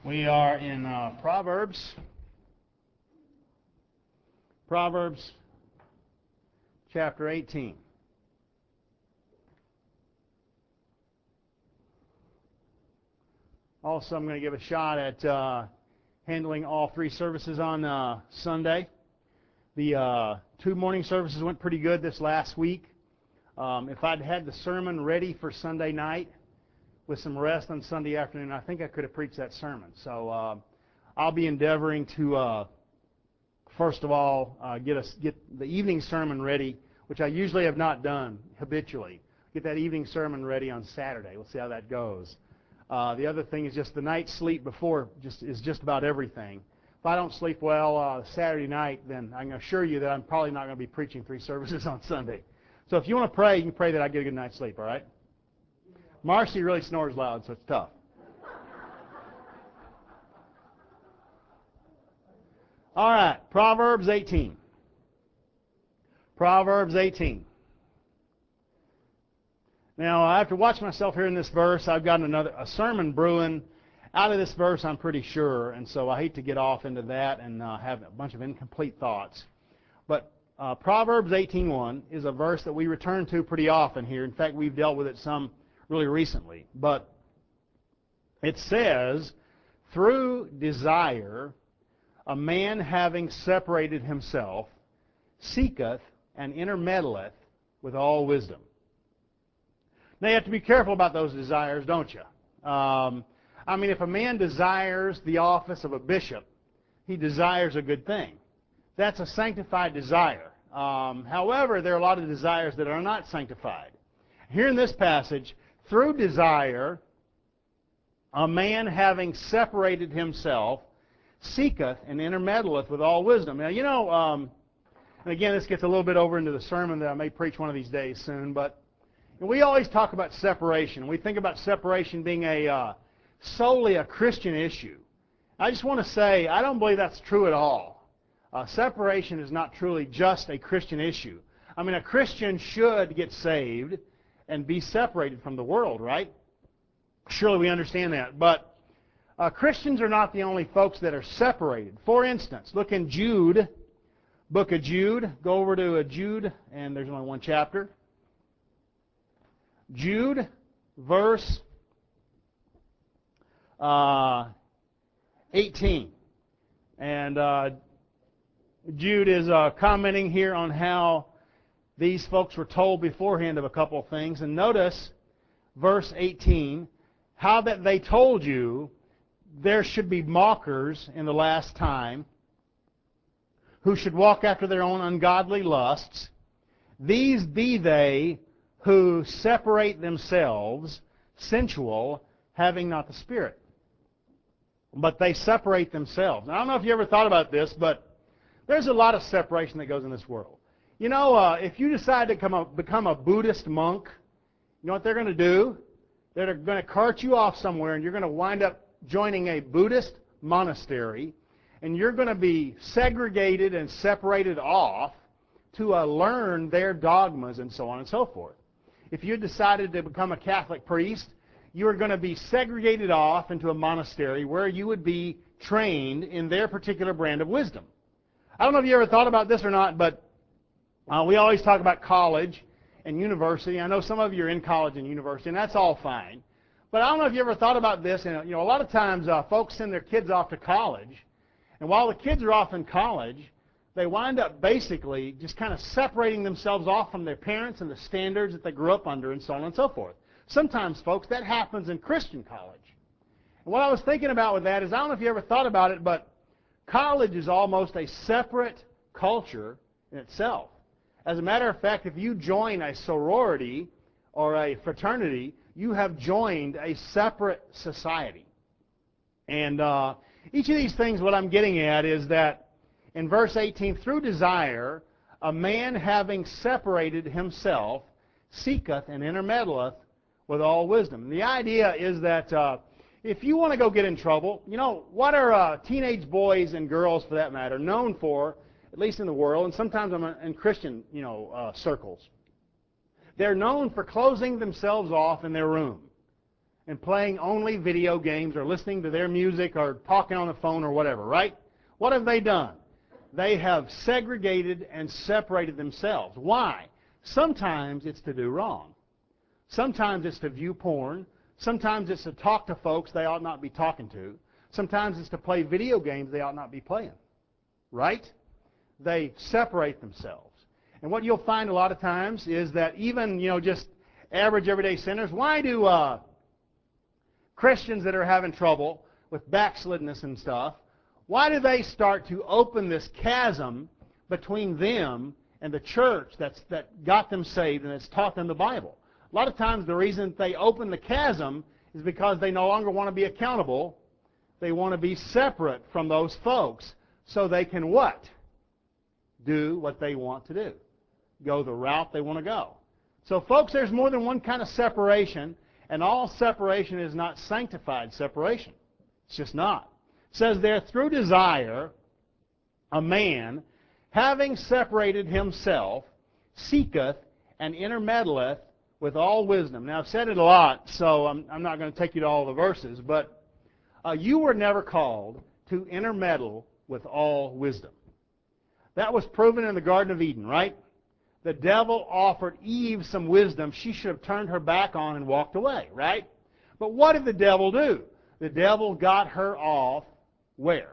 We are in Proverbs chapter 18. Also, I'm going to give a shot at handling all three services on Sunday. The two morning services went pretty good this last week. If I'd had the sermon ready for Sunday night with some rest on Sunday afternoon, I think I could have preached that sermon. So I'll be endeavoring to, first of all, get the evening sermon ready, which I usually have not done habitually. Get that evening sermon ready on Saturday. We'll see how that goes. The other thing is just the night's sleep before is just about everything. If I don't sleep well Saturday night, then I can assure you that I'm probably not going to be preaching three services on Sunday. So if you want to pray, you can pray that I get a good night's sleep, all right? Marcy really snores loud, so it's tough. All right, Proverbs 18. Proverbs 18. Now, I have to watch myself here in this verse. I've got a sermon brewing out of this verse, I'm pretty sure, and so I hate to get off into that and have a bunch of incomplete thoughts. But Proverbs 18:1 is a verse that we return to pretty often here. In fact, we've dealt with it some really recently. But it says, through desire, a man having separated himself seeketh and intermeddleth with all wisdom. Now, you have to be careful about those desires, don't you? I mean, if a man desires the office of a bishop, he desires a good thing. That's a sanctified desire. However, there are a lot of desires that are not sanctified. Here in this passage, through desire, a man having separated himself seeketh and intermeddleth with all wisdom. Now, you know, and again, this gets a little bit over into the sermon that I may preach one of these days soon, but we always talk about separation. We think about separation being solely a Christian issue. I just want to say, I don't believe that's true at all. Separation is not truly just a Christian issue. I mean, a Christian should get saved and be separated from the world, right? Surely we understand that. But Christians are not the only folks that are separated. For instance, look in Jude, book of Jude. Go over to Jude, and there's only one chapter. Jude, verse 18. And Jude is commenting here on how these folks were told beforehand of a couple of things. And notice, verse 18, how that they told you there should be mockers in the last time who should walk after their own ungodly lusts. These be they who separate themselves, sensual, having not the Spirit. But they separate themselves. Now, I don't know if you ever thought about this, but there's a lot of separation that goes in this world. You know, if you decide to become a Buddhist monk, you know what they're going to do? They're going to cart you off somewhere, and you're going to wind up joining a Buddhist monastery, and you're going to be segregated and separated off to learn their dogmas and so on and so forth. If you decided to become a Catholic priest, you are going to be segregated off into a monastery where you would be trained in their particular brand of wisdom. I don't know if you ever thought about this or not, but we always talk about college and university. I know some of you are in college and university, and that's all fine. But I don't know if you ever thought about this. And, you know, a lot of times folks send their kids off to college, and while the kids are off in college, they wind up basically just kind of separating themselves off from their parents and the standards that they grew up under and so on and so forth. Sometimes, folks, that happens in Christian college. And what I was thinking about with that is, I don't know if you ever thought about it, but college is almost a separate culture in itself. As a matter of fact, if you join a sorority or a fraternity, you have joined a separate society. And each of these things, what I'm getting at is that in verse 18, through desire, a man having separated himself seeketh and intermeddleth with all wisdom. And the idea is that if you want to go get in trouble, you know, what are teenage boys and girls, for that matter, known for, at least in the world, and sometimes in Christian, circles? They're known for closing themselves off in their room. and playing only video games or listening to their music or talking on the phone or whatever, right? What have they done? They have segregated and separated themselves. Why? Sometimes it's to do wrong. Sometimes it's to view porn. Sometimes it's to talk to folks they ought not be talking to. Sometimes it's to play video games they ought not be playing. Right? They separate themselves. And what you'll find a lot of times is that even, just average everyday sinners, why do Christians that are having trouble with backslidness and stuff, why do they start to open this chasm between them and the church that got them saved and that's taught them the Bible? A lot of times the reason they open the chasm is because they no longer want to be accountable. They want to be separate from those folks so they can what? Do what they want to do. Go the route they want to go. So folks, there's more than one kind of separation, and all separation is not sanctified separation. It's just not. It says there, through desire, a man, having separated himself, seeketh and intermeddleth with all wisdom. Now, I've said it a lot, so I'm not going to take you to all the verses, but you were never called to intermeddle with all wisdom. That was proven in the Garden of Eden, right? The devil offered Eve some wisdom she should have turned her back on and walked away, right? But what did the devil do? The devil got her off where?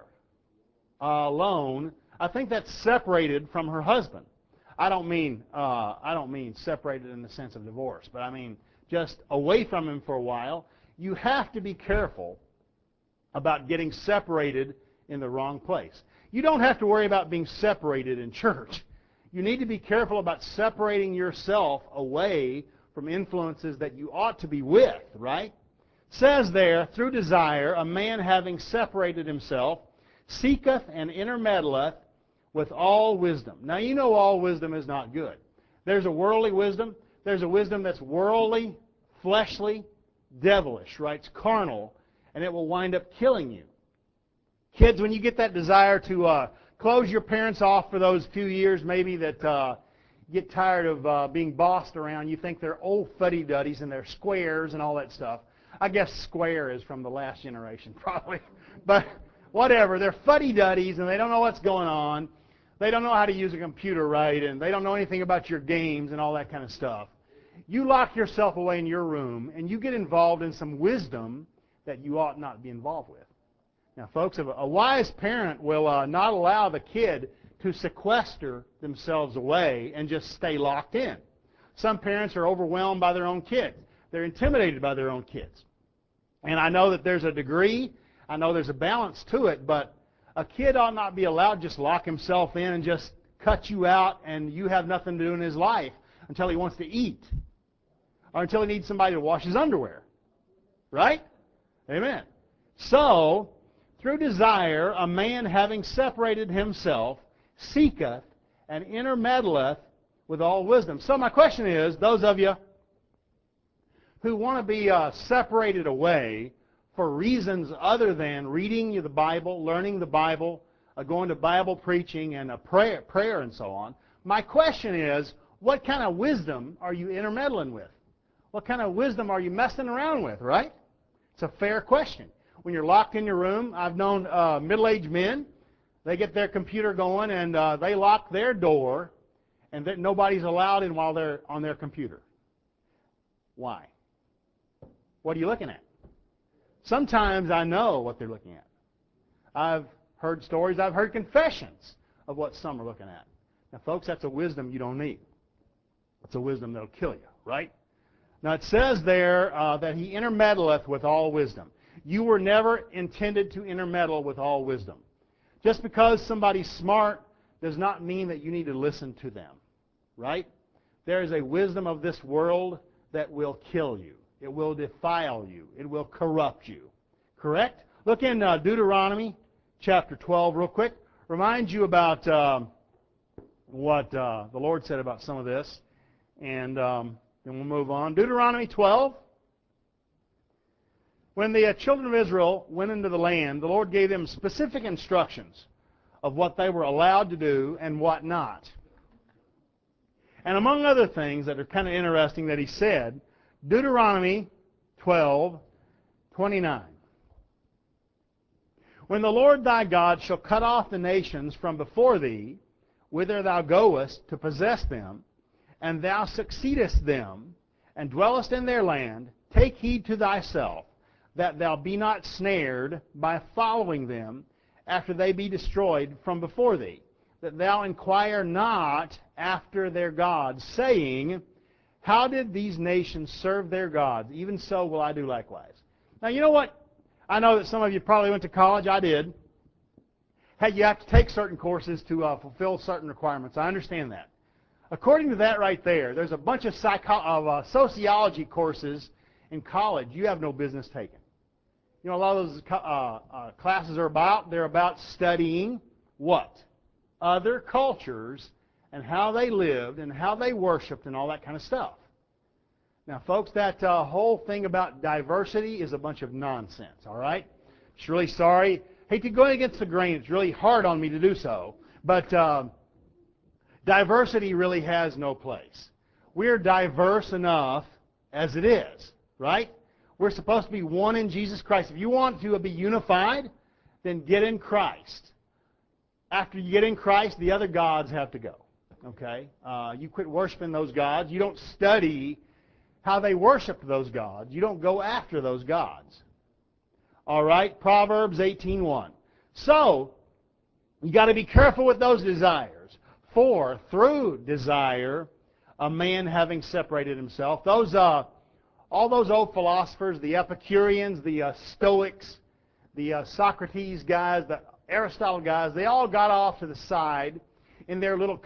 Alone. I think that's separated from her husband. I don't mean separated in the sense of divorce, but I mean just away from him for a while. You have to be careful about getting separated in the wrong place. You don't have to worry about being separated in church. You need to be careful about separating yourself away from influences that you ought to be with, right? It says there, through desire, a man having separated himself, seeketh and intermeddleth with all wisdom. Now, you know all wisdom is not good. There's a worldly wisdom. There's a wisdom that's worldly, fleshly, devilish, right? It's carnal, and it will wind up killing you. Kids, when you get that desire to close your parents off for those few years maybe that get tired of being bossed around, you think they're old fuddy-duddies and they're squares and all that stuff. I guess square is from the last generation probably. But whatever, they're fuddy-duddies and they don't know what's going on. They don't know how to use a computer right, and they don't know anything about your games and all that kind of stuff. You lock yourself away in your room and you get involved in some wisdom that you ought not be involved with. Now, folks, a wise parent will not allow the kid to sequester themselves away and just stay locked in. Some parents are overwhelmed by their own kids. They're intimidated by their own kids. And I know that there's a degree, I know there's a balance to it, but a kid ought not be allowed to just lock himself in and just cut you out and you have nothing to do in his life until he wants to eat or until he needs somebody to wash his underwear. Right? Amen. So, through desire, a man having separated himself, seeketh and intermeddleth with all wisdom. So my question is, those of you who want to be separated away for reasons other than reading the Bible, learning the Bible, going to Bible preaching and prayer and so on, my question is, what kind of wisdom are you intermeddling with? What kind of wisdom are you messing around with, right? It's a fair question. When you're locked in your room, I've known middle-aged men, they get their computer going and they lock their door and that nobody's allowed in while they're on their computer. Why? What are you looking at? Sometimes I know what they're looking at. I've heard stories, I've heard confessions of what some are looking at. Now, folks, that's a wisdom you don't need. It's a wisdom that'll kill you, right? Now, it says there that he intermeddleth with all wisdom. You were never intended to intermeddle with all wisdom. Just because somebody's smart does not mean that you need to listen to them, right? There is a wisdom of this world that will kill you. It will defile you. It will corrupt you. Correct? Look in Deuteronomy chapter 12 real quick. Remind you about what the Lord said about some of this. And then we'll move on. Deuteronomy 12. When the children of Israel went into the land, the Lord gave them specific instructions of what they were allowed to do and what not. And among other things that are kind of interesting that he said, Deuteronomy 12, 29. When the Lord thy God shall cut off the nations from before thee, whither thou goest to possess them, and thou succeedest them, and dwellest in their land, take heed to thyself, that thou be not snared by following them after they be destroyed from before thee, that thou inquire not after their gods, saying, how did these nations serve their gods? Even so will I do likewise. Now, you know what? I know that some of you probably went to college. I did. Hey, you have to take certain courses to fulfill certain requirements. I understand that. According to that right there, there's a bunch of sociology courses in college you have no business taking. You know, a lot of those classes they're about studying what? Other cultures and how they lived and how they worshiped and all that kind of stuff. Now, folks, that whole thing about diversity is a bunch of nonsense, all right? Just really sorry. Hate to go against the grain. It's really hard on me to do so. But diversity really has no place. We're diverse enough as it is, right? We're supposed to be one in Jesus Christ. If you want to be unified, then get in Christ. After you get in Christ, the other gods have to go, okay? You quit worshiping those gods. You don't study how they worshiped those gods. You don't go after those gods. All right, Proverbs 18:1. So, you got to be careful with those desires. For through desire, a man having separated himself. Those, all those old philosophers, the Epicureans, the Stoics, the Socrates guys, the Aristotle guys, they all got off to the side in their little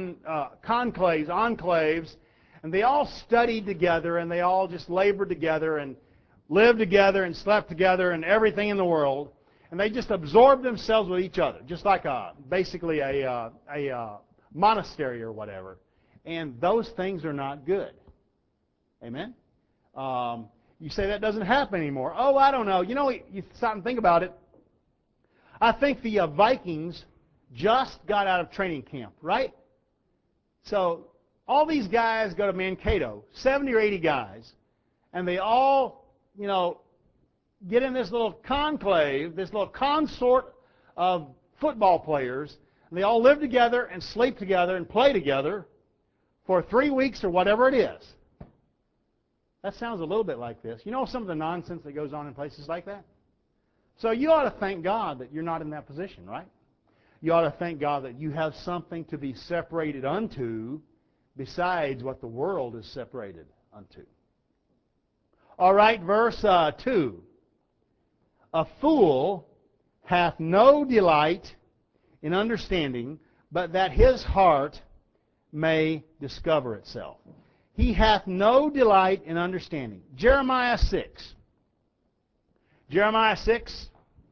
enclaves, and they all studied together, and they all just labored together and lived together and slept together and everything in the world. And they just absorbed themselves with each other, just like basically a monastery or whatever. And those things are not good. Amen? You say that doesn't happen anymore. Oh, I don't know. You know, you stop and think about it. I think the Vikings just got out of training camp, right? So all these guys go to Mankato, 70 or 80 guys, and they all, you know, get in this little conclave, this little consort of football players, and they all live together and sleep together and play together for 3 weeks or whatever it is. That sounds a little bit like this. You know some of the nonsense that goes on in places like that? So you ought to thank God that you're not in that position, right? You ought to thank God that you have something to be separated unto besides what the world is separated unto. All right, verse 2. A fool hath no delight in understanding, but that his heart may discover itself. He hath no delight in understanding. Jeremiah 6. Jeremiah 6.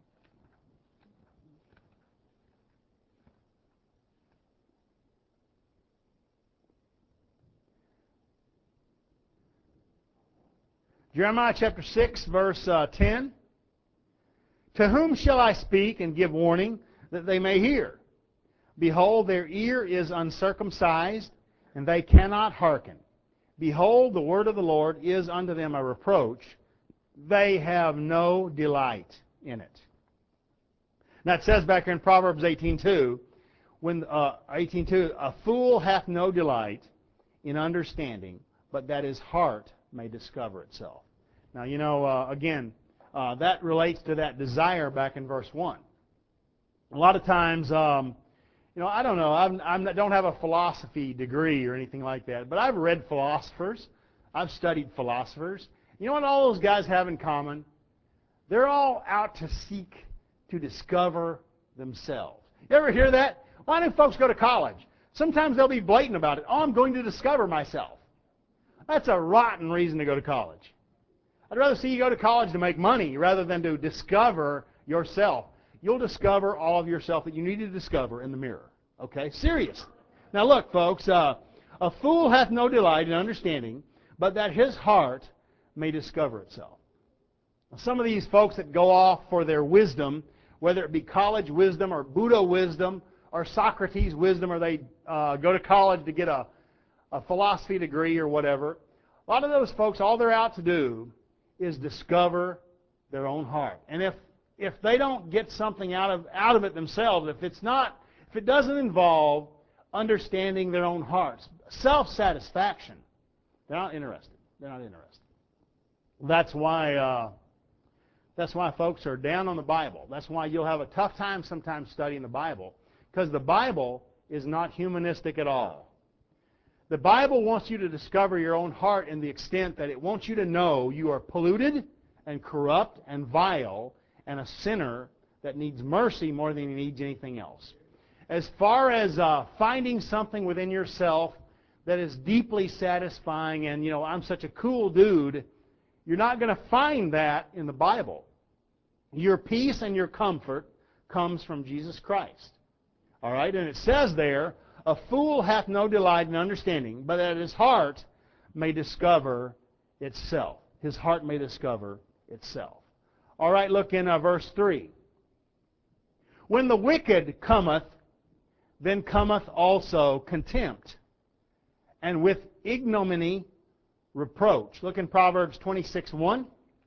Jeremiah chapter 6, verse 10. To whom shall I speak and give warning that they may hear? Behold, their ear is uncircumcised, and they cannot hearken. Behold, the word of the Lord is unto them a reproach. They have no delight in it. Now it says back here in Proverbs 18:2, when 18:2, a fool hath no delight in understanding, but that his heart may discover itself. Now, you know, again, that relates to that desire back in verse 1. A lot of times, you know, I don't know, I don't have a philosophy degree or anything like that, but I've read philosophers. I've studied philosophers. You know what all those guys have in common? They're all out to seek to discover themselves. You ever hear that? Why do folks go to college? Sometimes they'll be blatant about it. Oh, I'm going to discover myself. That's a rotten reason to go to college. I'd rather see you go to college to make money rather than to discover yourself. You'll discover all of yourself that you need to discover in the mirror. Okay? Serious. Now look, folks, a fool hath no delight in understanding, but that his heart may discover itself. Now, some of these folks that go off for their wisdom, whether it be college wisdom or Buddha wisdom or Socrates wisdom, or they go to college to get a philosophy degree or whatever, a lot of those folks, all they're out to do is discover their own heart. And if they don't get something out of it themselves, if it doesn't involve understanding their own hearts, self-satisfaction, they're not interested. They're not interested. That's why folks are down on the Bible. That's why you'll have a tough time sometimes studying the Bible, because the Bible is not humanistic at all. The Bible wants you to discover your own heart in the extent that it wants you to know you are polluted and corrupt and vile and a sinner that needs mercy more than he needs anything else. As far as finding something within yourself that is deeply satisfying and, I'm such a cool dude, you're not going to find that in the Bible. Your peace and your comfort comes from Jesus Christ. All right? And it says there, a fool hath no delight in understanding, but that his heart may discover itself. His heart may discover itself. All right, look in verse 3. When the wicked cometh, then cometh also contempt, and with ignominy reproach. Look in Proverbs 26:1.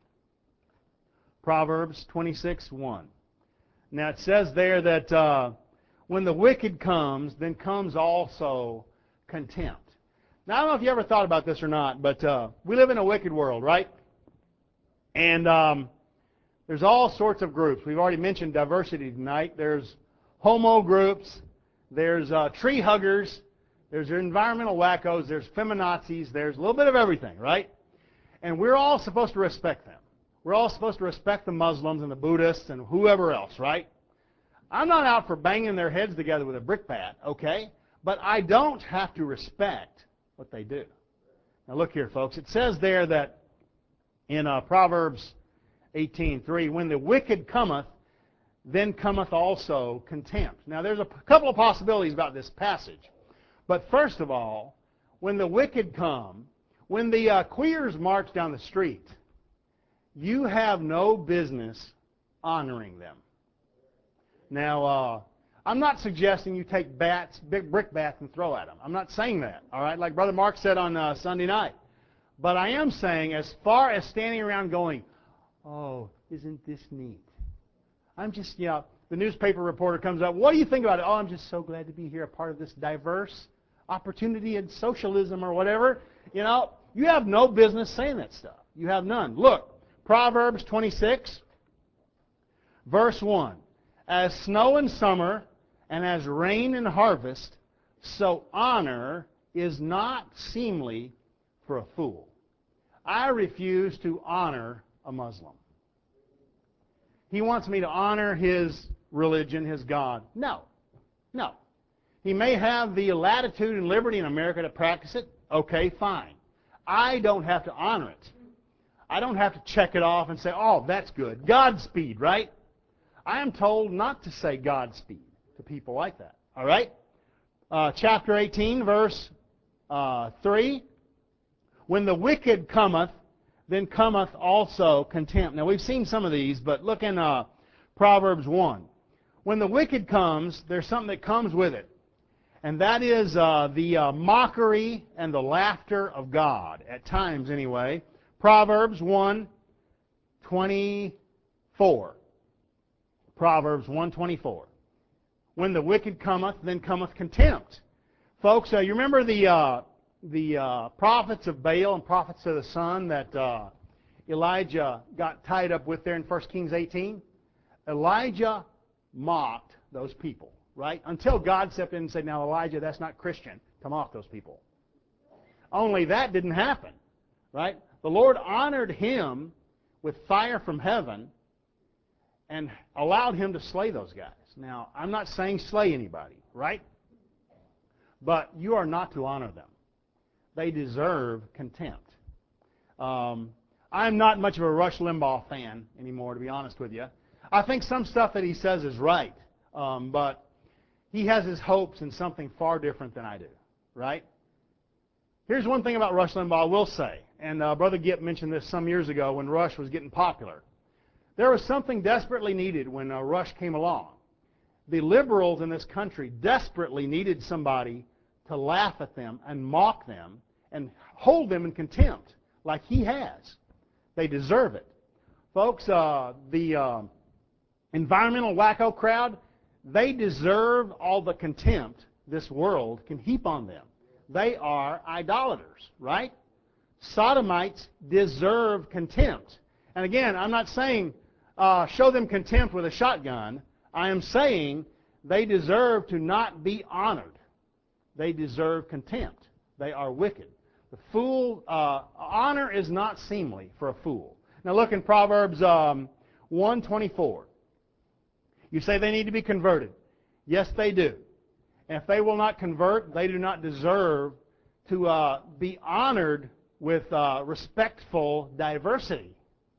Proverbs 26:1. Now it says there that when the wicked comes, then comes also contempt. Now I don't know if you ever thought about this or not, but we live in a wicked world, right? And there's all sorts of groups. We've already mentioned diversity tonight. There's homo groups. There's tree huggers. There's environmental wackos. There's feminazis. There's a little bit of everything, right? And we're all supposed to respect them. We're all supposed to respect the Muslims and the Buddhists and whoever else, right? I'm not out for banging their heads together with a brick bat, okay? But I don't have to respect what they do. Now look here, folks. It says there that in Proverbs 18:3, when the wicked cometh, then cometh also contempt. Now there's a couple of possibilities about this passage. But first of all, when the wicked come, when the queers march down the street, you have no business honoring them. Now, I'm not suggesting you take big brick bats, and throw at them. I'm not saying that, all right, like Brother Mark said on Sunday night. But I am saying, as far as standing around going, oh, isn't this neat? I'm just, the newspaper reporter comes up, what do you think about it? Oh, I'm just so glad to be here, a part of this diverse opportunity and socialism or whatever. You have no business saying that stuff. You have none. Look, Proverbs 26, verse 1. As snow in summer and as rain in harvest, so honor is not seemly for a fool. I refuse to honor a Muslim. He wants me to honor his religion, his God. No. He may have the latitude and liberty in America to practice it. Okay, fine. I don't have to honor it. I don't have to check it off and say, oh, that's good. Godspeed, right? I am told not to say Godspeed to people like that. All right? Chapter 18, verse 3. When the wicked cometh, then cometh also contempt. Now, we've seen some of these, but look in Proverbs 1. When the wicked comes, there's something that comes with it. And that is the mockery and the laughter of God, at times anyway. Proverbs 1:24. Proverbs 1:24. When the wicked cometh, then cometh contempt. Folks, you remember the prophets of Baal and prophets of the sun that Elijah got tied up with there in 1 Kings 18? Elijah mocked those people, right? Until God stepped in and said, now Elijah, that's not Christian to mock those people. Only that didn't happen, right? The Lord honored him with fire from heaven and allowed him to slay those guys. Now, I'm not saying slay anybody, right? But you are not to honor them. They deserve contempt. I'm not much of a Rush Limbaugh fan anymore, to be honest with you. I think some stuff that he says is right, but he has his hopes in something far different than I do, right? Here's one thing about Rush Limbaugh I will say, and Brother Gipp mentioned this some years ago when Rush was getting popular. There was something desperately needed when Rush came along. The liberals in this country desperately needed somebody to laugh at them and mock them and hold them in contempt like he has. They deserve it. Folks, the environmental wacko crowd, they deserve all the contempt this world can heap on them. They are idolaters, right? Sodomites deserve contempt. And again, I'm not saying show them contempt with a shotgun. I am saying they deserve to not be honored. They deserve contempt. They are wicked. The fool, honor is not seemly for a fool. Now look in Proverbs 1:24. You say they need to be converted. Yes, they do. And if they will not convert, they do not deserve to be honored with respectful diversity.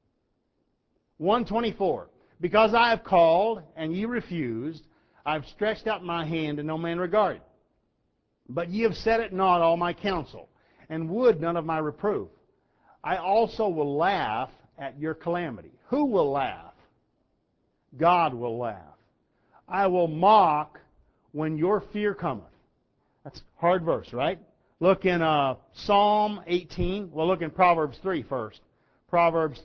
1:24. Because I have called, and ye refused, I have stretched out my hand, and no man regarded. But ye have set at naught all my counsel, and would none of my reproof. I also will laugh at your calamity. Who will laugh? God will laugh. I will mock when your fear cometh. That's a hard verse, right? Look in Psalm 18. Well, look in Proverbs 3 first. Proverbs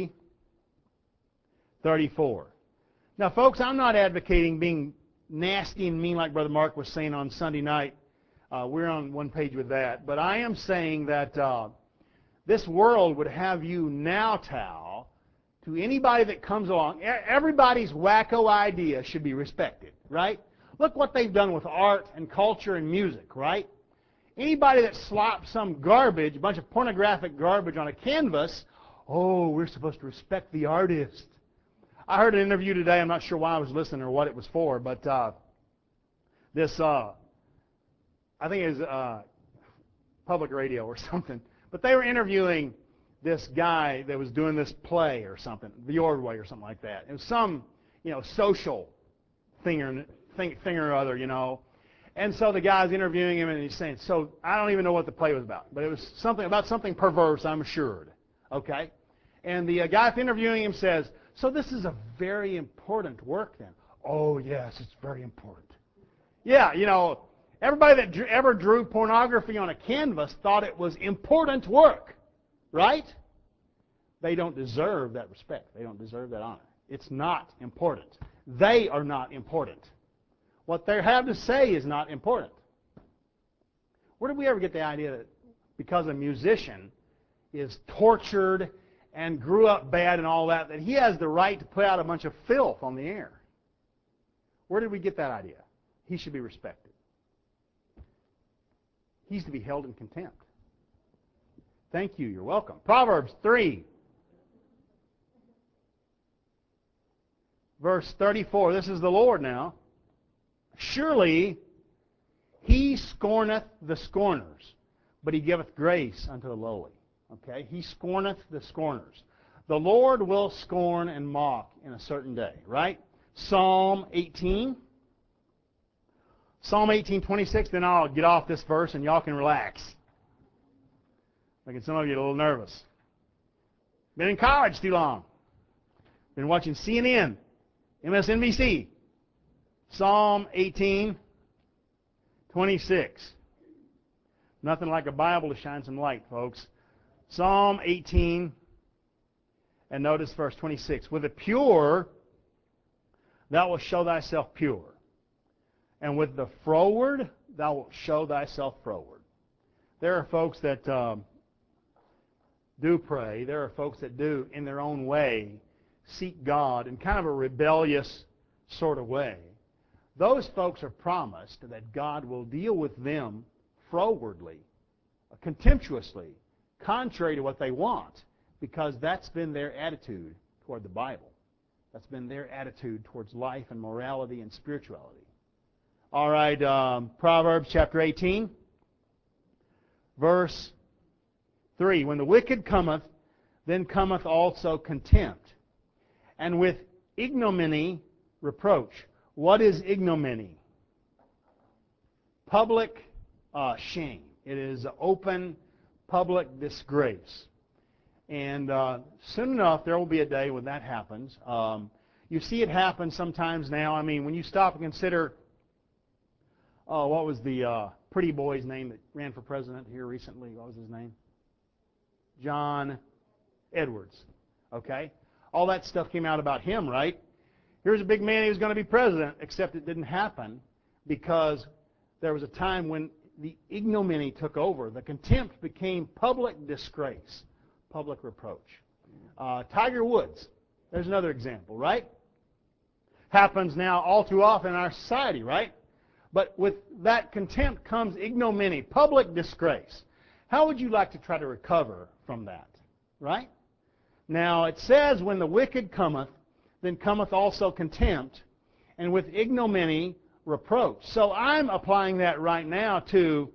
3:34. Now, folks, I'm not advocating being nasty and mean like Brother Mark was saying on Sunday night. We're on one page with that. But I am saying that this world would have you kowtow to anybody that comes along. Everybody's wacko idea should be respected, right? Look what they've done with art and culture and music, right? Anybody that slops some garbage, a bunch of pornographic garbage on a canvas, oh, we're supposed to respect the artist. I heard an interview today. I'm not sure why I was listening or what it was for, but this, I think it was public radio or something. But they were interviewing this guy that was doing this play or something, the Ordway or something like that. It was some, social thing or other, And so the guy's interviewing him, and he's saying, so I don't even know what the play was about, but it was something about something perverse, I'm assured. Okay? And the guy interviewing him says, so this is a very important work then. Oh, yes, it's very important. Yeah, everybody that ever drew pornography on a canvas thought it was important work, right? They don't deserve that respect. They don't deserve that honor. It's not important. They are not important. What they have to say is not important. Where did we ever get the idea that because a musician is tortured and grew up bad and all that he has the right to put out a bunch of filth on the air? Where did we get that idea? He should be respected. He's to be held in contempt. Thank you. You're welcome. Proverbs 3, verse 34. This is the Lord now. Surely he scorneth the scorners, but he giveth grace unto the lowly. Okay? He scorneth the scorners. The Lord will scorn and mock in a certain day, right? Psalm 18. Psalm 18:26, then I'll get off this verse and y'all can relax. Making some of you a little nervous. Been in college too long. Been watching CNN, MSNBC. Psalm 18:26. Nothing like a Bible to shine some light, folks. Psalm 18, and notice verse 26. With the pure thou wilt show thyself pure, and with the froward thou wilt show thyself froward. There are folks that do pray. There are folks that do, in their own way, seek God in kind of a rebellious sort of way. Those folks are promised that God will deal with them frowardly, contemptuously, contrary to what they want, because that's been their attitude toward the Bible. That's been their attitude towards life and morality and spirituality. All right, Proverbs chapter 18, verse 3. When the wicked cometh, then cometh also contempt, and with ignominy reproach. What is ignominy? Public shame. It is open public disgrace. And soon enough, there will be a day when that happens. You see it happen sometimes now. I mean, when you stop and consider, what was the pretty boy's name that ran for president here recently? What was his name? John Edwards. Okay? all that stuff came out about him, right? Here's a big man, he was going to be president, except it didn't happen because there was a time when the ignominy took over. The contempt became public disgrace, public reproach. Tiger Woods, there's another example, right? Happens now all too often in our society, right? But with that contempt comes ignominy, public disgrace. How would you like to try to recover from that, right? Now, it says, when the wicked cometh, then cometh also contempt, and with ignominy, reproach. So I'm applying that right now to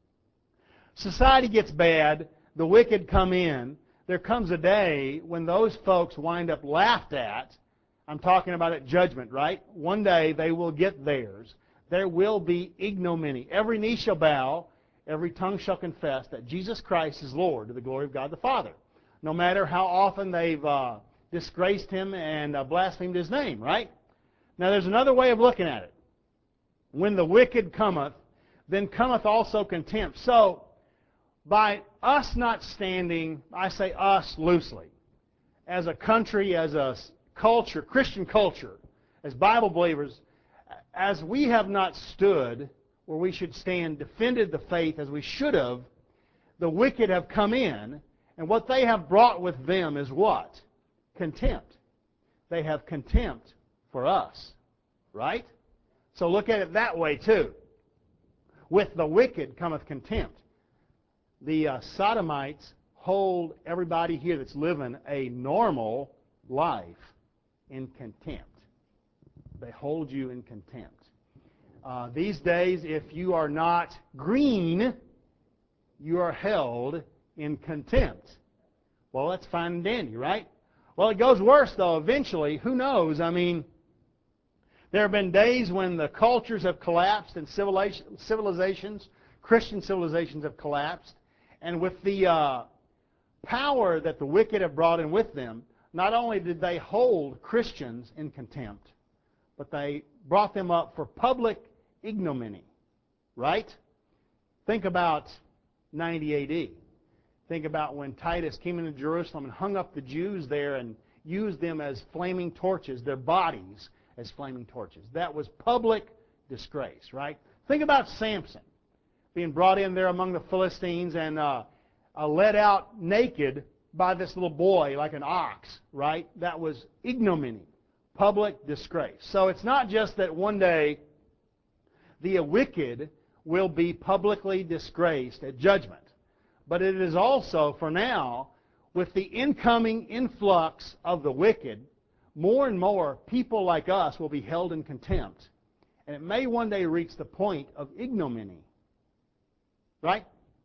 society gets bad, the wicked come in, there comes a day when those folks wind up laughed at. I'm talking about at judgment, right? One day they will get theirs. There will be ignominy. Every knee shall bow, every tongue shall confess that Jesus Christ is Lord to the glory of God the Father. No matter how often they've disgraced Him and blasphemed His name, right? Now there's another way of looking at it. When the wicked cometh, then cometh also contempt. So, by us not standing, I say us loosely, as a country, as a culture, Christian culture, as Bible believers, as we have not stood where we should stand, defended the faith as we should have, the wicked have come in, and what they have brought with them is what? Contempt. They have contempt for us, right? So look at it that way too. With the wicked cometh contempt. The Sodomites hold everybody here that's living a normal life in contempt. They hold you in contempt. These days, if you are not green, you are held in contempt. Well, that's fine and dandy, right? Well, it goes worse, though, eventually. Who knows? I mean, there have been days when the cultures have collapsed and civilizations, Christian civilizations have collapsed. And with the power that the wicked have brought in with them, not only did they hold Christians in contempt, but they brought them up for public ignominy, right? Think about 90 A.D. Think about when Titus came into Jerusalem and hung up the Jews there and used them as flaming torches, their bodies as flaming torches. That was public disgrace, right? Think about Samson being brought in there among the Philistines and led out naked by this little boy like an ox, right? That was ignominy, public disgrace. So it's not just that one day the wicked will be publicly disgraced at judgment, but it is also, for now, with the incoming influx of the wicked, more and more people like us will be held in contempt. And it may one day reach the point of ignominy. Right?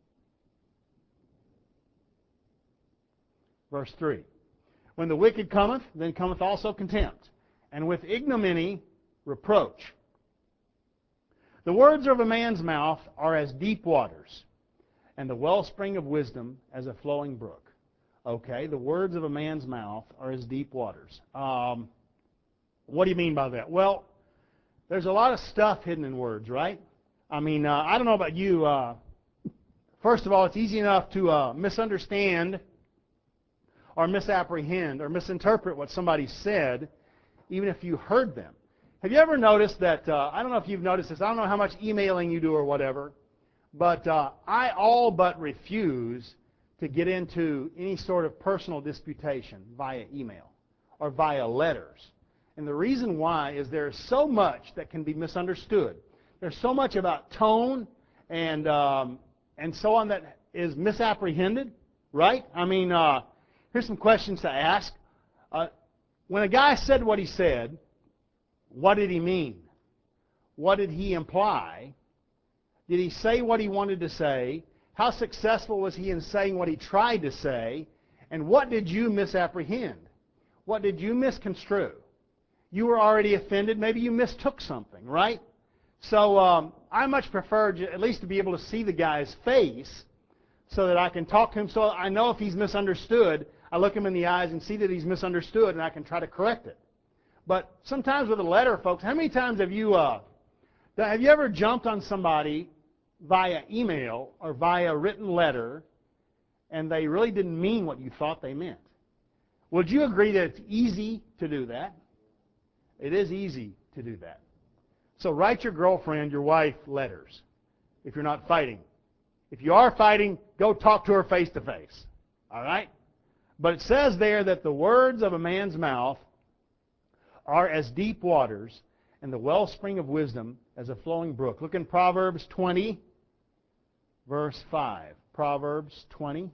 Verse 3. When the wicked cometh, then cometh also contempt, and with ignominy reproach. The words of a man's mouth are as deep waters, and the wellspring of wisdom as a flowing brook. Okay, the words of a man's mouth are as deep waters. What do you mean by that? Well, there's a lot of stuff hidden in words, right? I mean, I don't know about you. First of all, it's easy enough to misunderstand or misapprehend or misinterpret what somebody said, even if you heard them. Have you ever noticed that, I don't know if you've noticed this, I don't know how much emailing you do or whatever, but I all but refuse to get into any sort of personal disputation via email or via letters. And the reason why is there's so much that can be misunderstood. There's so much about tone and so on that is misapprehended, right? I mean, here's some questions to ask. When a guy said what he said, what did he mean? What did he imply? Did he say what he wanted to say? How successful was he in saying what he tried to say? And what did you misapprehend? What did you misconstrue? You were already offended. Maybe you mistook something, right? So I much prefer at least to be able to see the guy's face so that I can talk to him. So I know if he's misunderstood, I look him in the eyes and see that he's misunderstood, and I can try to correct it. But sometimes with a letter, folks, how many times have you ever jumped on somebody via email or via written letter and they really didn't mean what you thought they meant? Would you agree that it's easy to do that? It is easy to do that. So write your girlfriend, your wife, letters if you're not fighting. If you are fighting, go talk to her face to face. All right? But it says there that the words of a man's mouth are as deep waters, and the wellspring of wisdom as a flowing brook. Look in Proverbs 20, verse 5. Proverbs 20,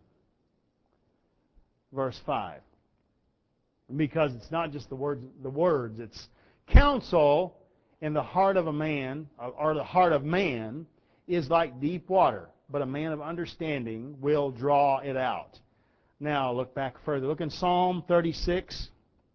verse 5. Because it's not just the words, it's counsel in the heart of a man, or the heart of man, is like deep water, but a man of understanding will draw it out. Now, look back further. Look in Psalm 36.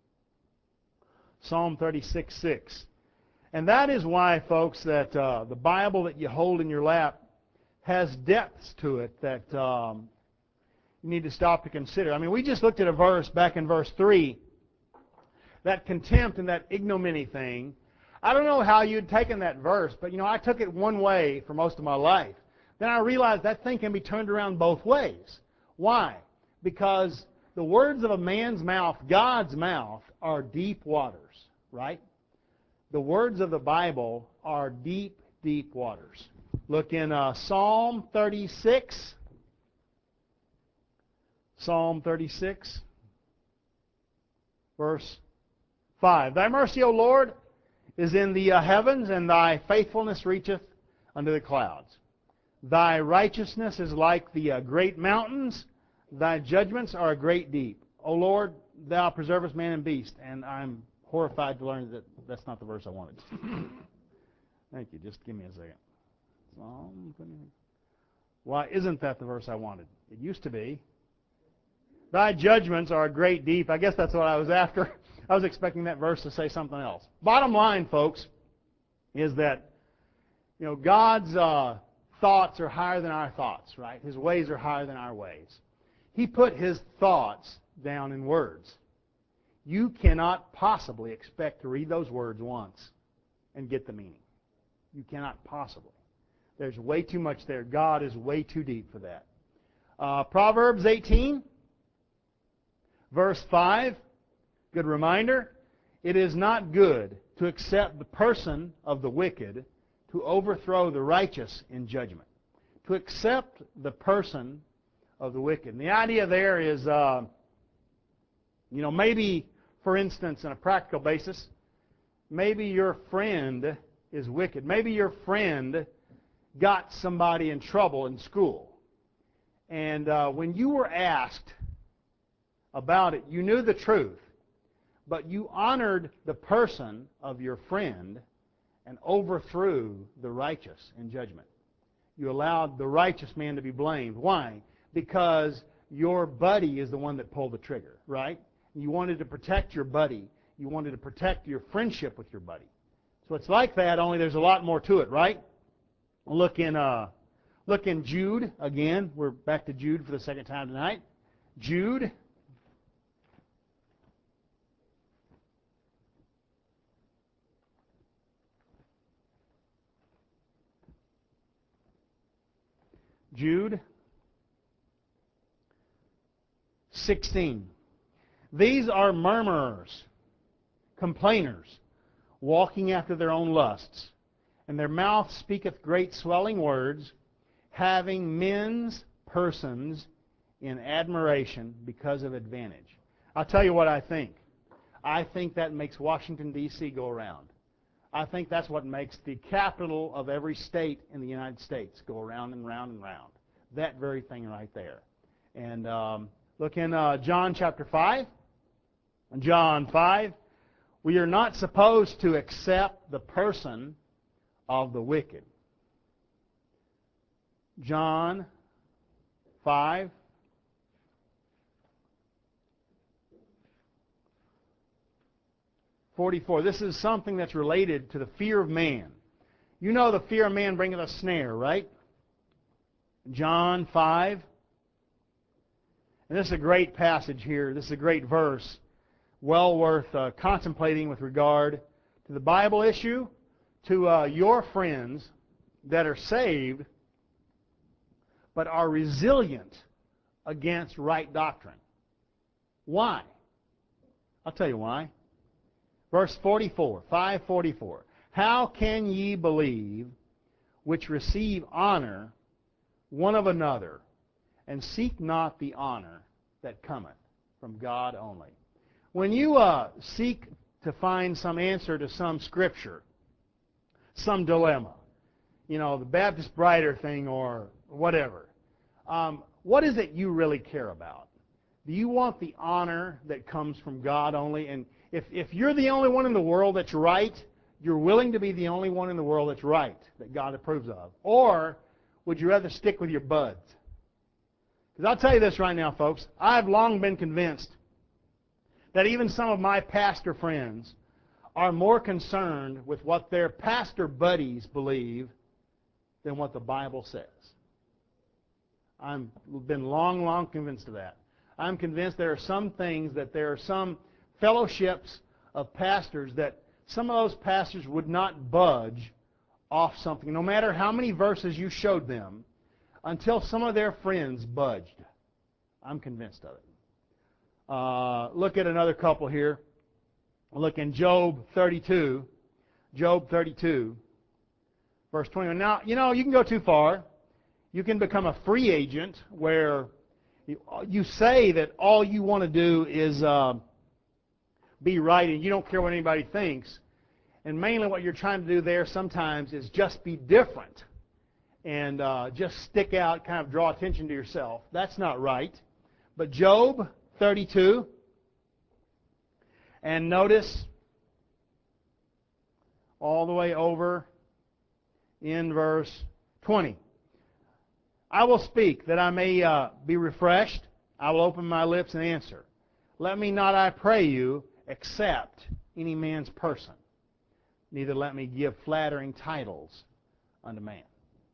Psalm 36:6. And that is why, folks, that the Bible that you hold in your lap has depths to it that you need to stop to consider. I mean, we just looked at a verse back in verse 3, that contempt and that ignominy thing. I don't know how you'd taken that verse, but, I took it one way for most of my life. Then I realized that thing can be turned around both ways. Why? Because the words of a man's mouth, God's mouth, are deep waters, right? The words of the Bible are deep, deep waters. Look in Psalm 36. Psalm 36, verse 5. Thy mercy, O Lord, is in the heavens, and thy faithfulness reacheth unto the clouds. Thy righteousness is like the great mountains. Thy judgments are a great deep. O Lord, thou preservest man and beast. And I'm horrified to learn that that's not the verse I wanted. Thank you. Just give me a second. Why isn't that the verse I wanted? It used to be. Thy judgments are a great deep. I guess that's what I was after. I was expecting that verse to say something else. Bottom line, folks, is that God's thoughts are higher than our thoughts, right? His ways are higher than our ways. He put His thoughts down in words. You cannot possibly expect to read those words once and get the meaning. You cannot possibly. There's way too much there. God is way too deep for that. Proverbs 18, verse 5, good reminder. It is not good to accept the person of the wicked, to overthrow the righteous in judgment. To accept the person of the wicked. And the idea there is, maybe, for instance, on a practical basis, maybe your friend is wicked. Maybe your friend got somebody in trouble in school. And when you were asked about it, you knew the truth, but you honored the person of your friend and overthrew the righteous in judgment. You allowed the righteous man to be blamed. Why? Because your buddy is the one that pulled the trigger, right? You wanted to protect your buddy. You wanted to protect your friendship with your buddy. So it's like that, only there's a lot more to it, right? Look in Jude again. We're back to Jude for the second time tonight. Jude. Jude 16. These are murmurers, complainers, walking after their own lusts, and their mouth speaketh great swelling words, having men's persons in admiration because of advantage. I'll tell you what I think. I think that makes Washington, D.C. go around. I think that's what makes the capital of every state in the United States go around and round and round. That very thing right there. And look in John chapter 5. In John 5, we are not supposed to accept the person of the wicked. John 5. .44. This is something that's related to the fear of man. You know the fear of man bringeth a snare, right? John 5. And this is a great passage here. This is a great verse. Well worth contemplating with regard to the Bible issue, to your friends that are saved but are resilient against right doctrine. Why? I'll tell you why. Verse 44, 5:44. How can ye believe which receive honor one of another, and seek not the honor that cometh from God only? When you seek to find some answer to some scripture, some dilemma, the Baptist Brighter thing or whatever, what is it you really care about? Do you want the honor that comes from God only? And if you're the only one in the world that's right, you're willing to be the only one in the world that's right, that God approves of? Or would you rather stick with your buds? Because I'll tell you this right now, folks. I've long been convinced that even some of my pastor friends are more concerned with what their pastor buddies believe than what the Bible says. I've been long convinced of that. I'm convinced there are some things, that there are some fellowships of pastors that some of those pastors would not budge off something, no matter how many verses you showed them, until some of their friends budged. I'm convinced of it. Look at another couple here. Look in Job 32. Job 32, verse 21. Now, you can go too far. You can become a free agent where you say that all you want to do is be right and you don't care what anybody thinks. And mainly what you're trying to do there sometimes is just be different and just stick out, kind of draw attention to yourself. That's not right. But Job 32, and notice all the way over in verse 20. I will speak that I may be refreshed. I will open my lips and answer. Let me not, I pray you, accept any man's person. Neither let me give flattering titles unto man.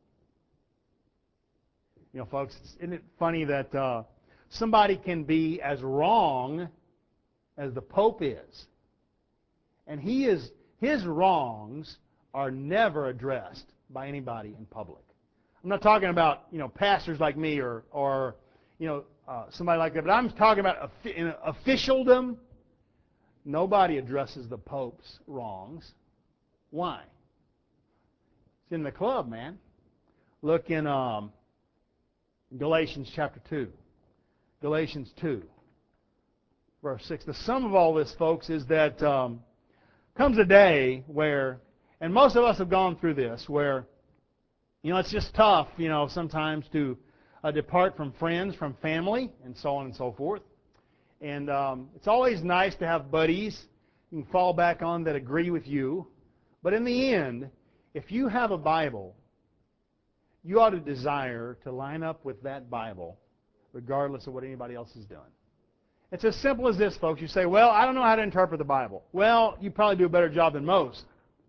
Folks, isn't it funny that somebody can be as wrong as the Pope is, and his wrongs are never addressed by anybody in public. I'm not talking about pastors like me or somebody like that, but I'm talking about in officialdom. Nobody addresses the Pope's wrongs. Why? It's in the club, man. Look in Galatians chapter 2. Galatians 2, verse 6. The sum of all this, folks, is that comes a day where, and most of us have gone through this, where it's just tough, sometimes to depart from friends, from family, and so on and so forth. And it's always nice to have buddies you can fall back on that agree with you. But in the end, if you have a Bible, you ought to desire to line up with that Bible regardless of what anybody else is doing. It's as simple as this, folks. You say, well, I don't know how to interpret the Bible. Well, you probably do a better job than most.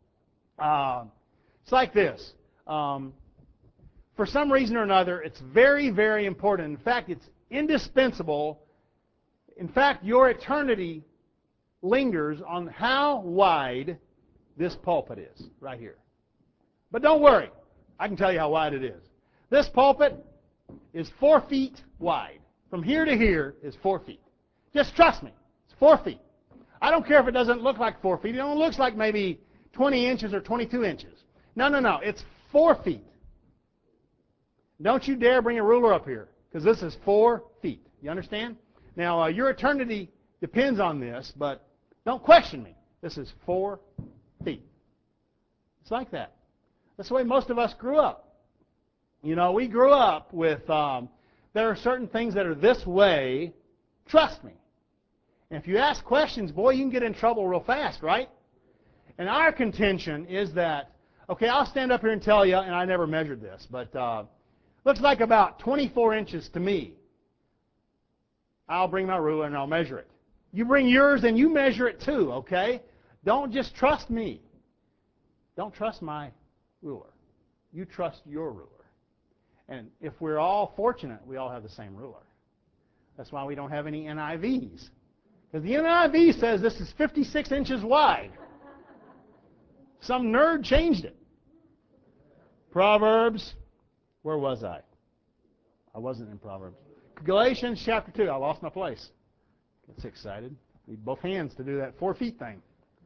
It's like this. For some reason or another, it's very, very important. In fact, it's indispensable. In fact, your eternity lingers on how wide this pulpit is, right here. But don't worry. I can tell you how wide it is. This pulpit is 4 feet wide. From here to here is 4 feet. Just trust me. It's 4 feet. I don't care if it doesn't look like 4 feet. It only looks like maybe 20 inches or 22 inches. No. It's 4 feet. Don't you dare bring a ruler up here, because this is 4 feet. You understand? Now, your eternity depends on this, but don't question me. This is 4 feet. It's like that. That's the way most of us grew up. We grew up with, there are certain things that are this way. Trust me. And if you ask questions, boy, you can get in trouble real fast, right? And our contention is that, okay, I'll stand up here and tell you, and I never measured this, but looks like about 24 inches to me. I'll bring my ruler and I'll measure it. You bring yours and you measure it too, okay? Don't just trust me. Don't trust my ruler. You trust your ruler. And if we're all fortunate, we all have the same ruler. That's why we don't have any NIVs. Because the NIV says this is 56 inches wide. Some nerd changed it. Proverbs. Where was I? I wasn't in Proverbs. Galatians chapter 2. I lost my place. Gets excited. Need both hands to do that 4 feet thing.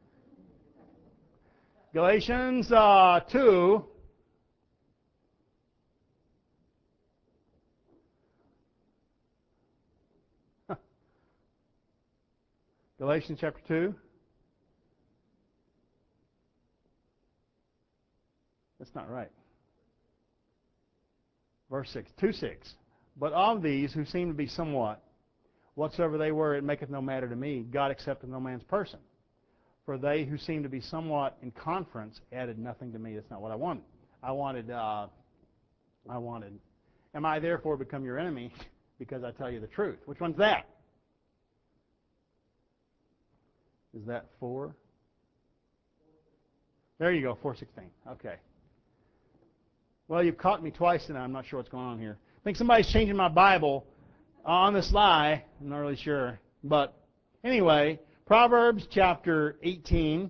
Galatians 2. Galatians chapter 2. That's not right. Verse 6. 2:6. But of these who seem to be somewhat, whatsoever they were, it maketh no matter to me. God accepteth no man's person. For they who seem to be somewhat in conference added nothing to me. That's not what I wanted. I wanted, am I therefore become your enemy because I tell you the truth? Which one's that? Is that 4? There you go, 4:16. Okay. Well, you've caught me twice tonight. I'm not sure what's going on here. I think somebody's changing my Bible on the sly. I'm not really sure. But anyway, Proverbs chapter 18,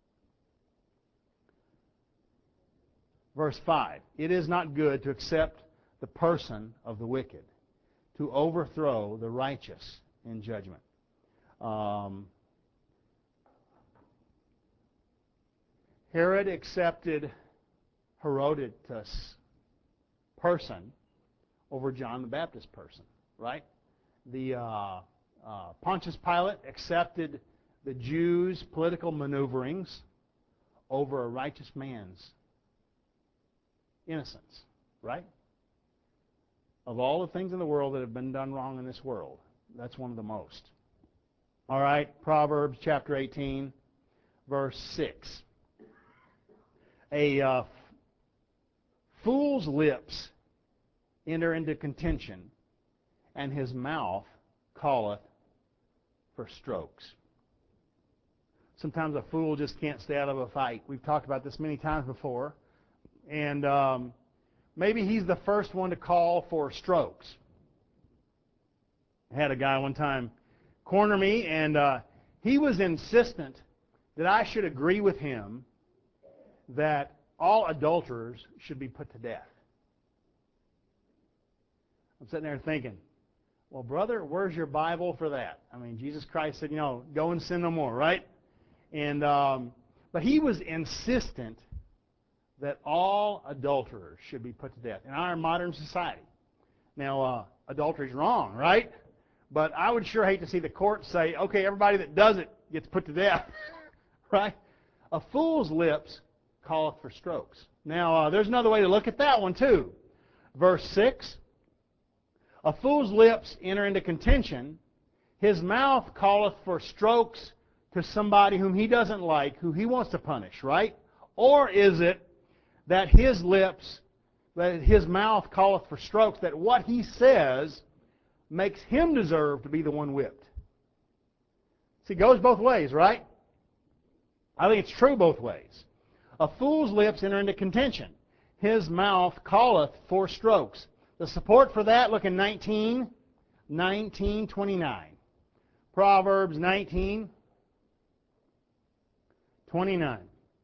verse 5. It is not good to accept the person of the wicked, to overthrow the righteous in judgment. Herod accepted Herodotus' person over John the Baptist person, right? The Pontius Pilate accepted the Jews' political maneuverings over a righteous man's innocence, right? Of all the things in the world that have been done wrong in this world, that's one of the most. All right, Proverbs chapter 18, verse 6. A fool's lips enter into contention, and his mouth calleth for strokes. Sometimes a fool just can't stay out of a fight. We've talked about this many times before. And maybe he's the first one to call for strokes. I had a guy one time corner me, and he was insistent that I should agree with him that all adulterers should be put to death. I'm sitting there thinking, well, brother, where's your Bible for that? I mean, Jesus Christ said, go and sin no more, right? And but he was insistent that all adulterers should be put to death in our modern society. Now, adultery is wrong, right? But I would sure hate to see the court say, okay, everybody that does it gets put to death, right? A fool's lips calleth for strokes. Now, there's another way to look at that one, too. Verse 6, a fool's lips enter into contention. His mouth calleth for strokes to somebody whom he doesn't like, who he wants to punish, right? Or is it that his lips, that his mouth calleth for strokes, that what he says makes him deserve to be the one whipped? See, it goes both ways, right? I think it's true both ways. A fool's lips enter into contention. His mouth calleth for strokes. The support for that, look in 19:29. Proverbs 19:29.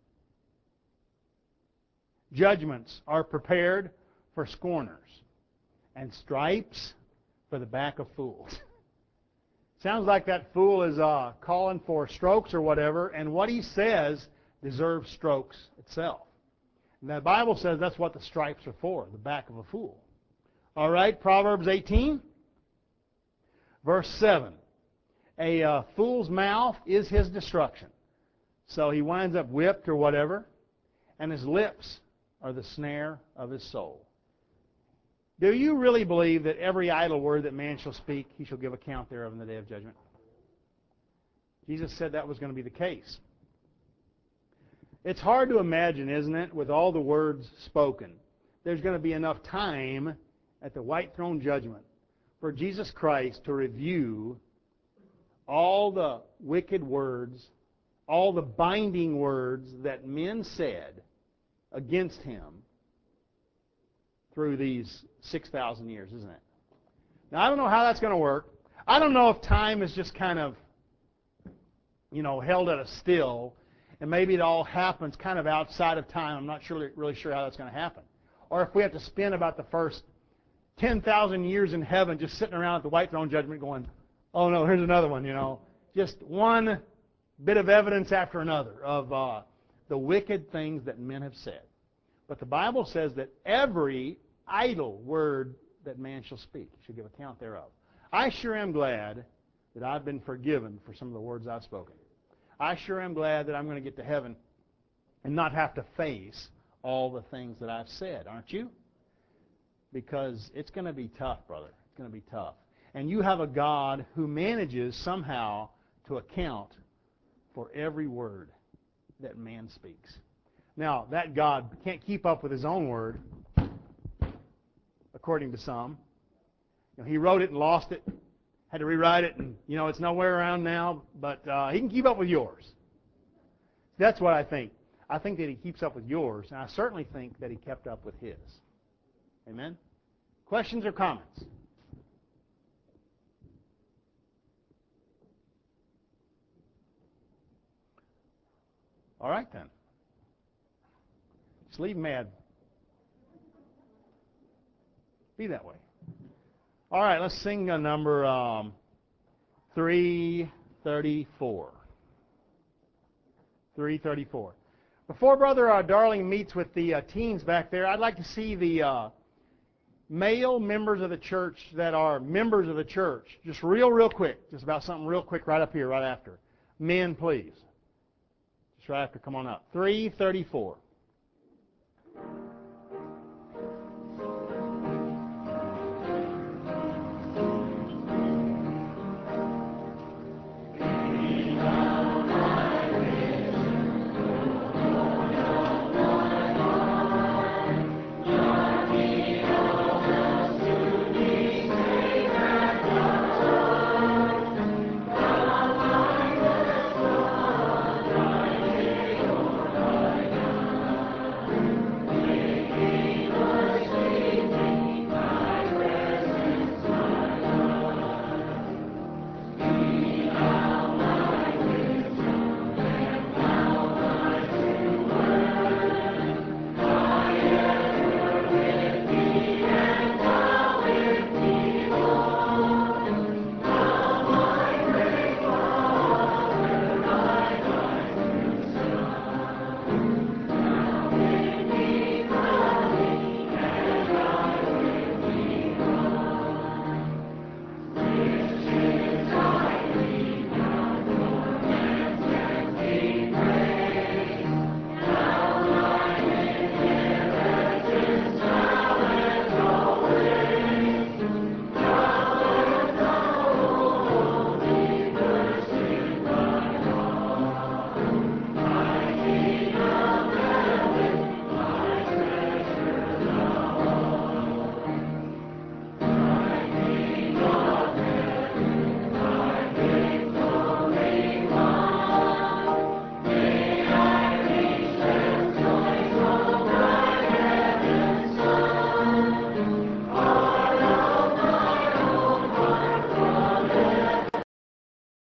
Judgments are prepared for scorners, and stripes for the back of fools. Sounds like that fool is calling for strokes or whatever, and what he says deserves strokes itself. And the Bible says that's what the stripes are for, the back of a fool. All right, Proverbs 18, verse 7. A fool's mouth is his destruction. So he winds up whipped or whatever, and his lips are the snare of his soul. Do you really believe that every idle word that man shall speak, he shall give account thereof in the day of judgment? Jesus said that was going to be the case. It's hard to imagine, isn't it, with all the words spoken, there's going to be enough time at the white throne judgment for Jesus Christ to review all the wicked words, all the binding words that men said against him through these 6,000 years, isn't it? Now, I don't know how that's going to work. I don't know if time is just kind of, held at a still, and maybe it all happens kind of outside of time. I'm not really sure how that's going to happen. Or if we have to spend about the first 10,000 years in heaven just sitting around at the white throne judgment going, oh no, here's another one, just one bit of evidence after another of the wicked things that men have said. But the Bible says that every idle word that man shall speak shall give account thereof. I sure am glad that I've been forgiven for some of the words I've spoken. I sure am glad that I'm going to get to heaven and not have to face all the things that I've said, aren't you? Because it's going to be tough, brother. It's going to be tough. And you have a God who manages somehow to account for every word that man speaks. Now, that God can't keep up with his own word, according to some. He wrote it and lost it, had to rewrite it, and it's nowhere around now, but he can keep up with yours. That's what I think. I think that he keeps up with yours, and I certainly think that he kept up with his. Amen? Questions or comments? All right, then. Just leave mad. Be that way. All right, let's sing number 334. 334. Before Brother Darling meets with the teens back there, I'd like to see the male members of the church that are members of the church. Just real quick. Just about something real quick right up here, right after. Men, please. Just right after, come on up. 334.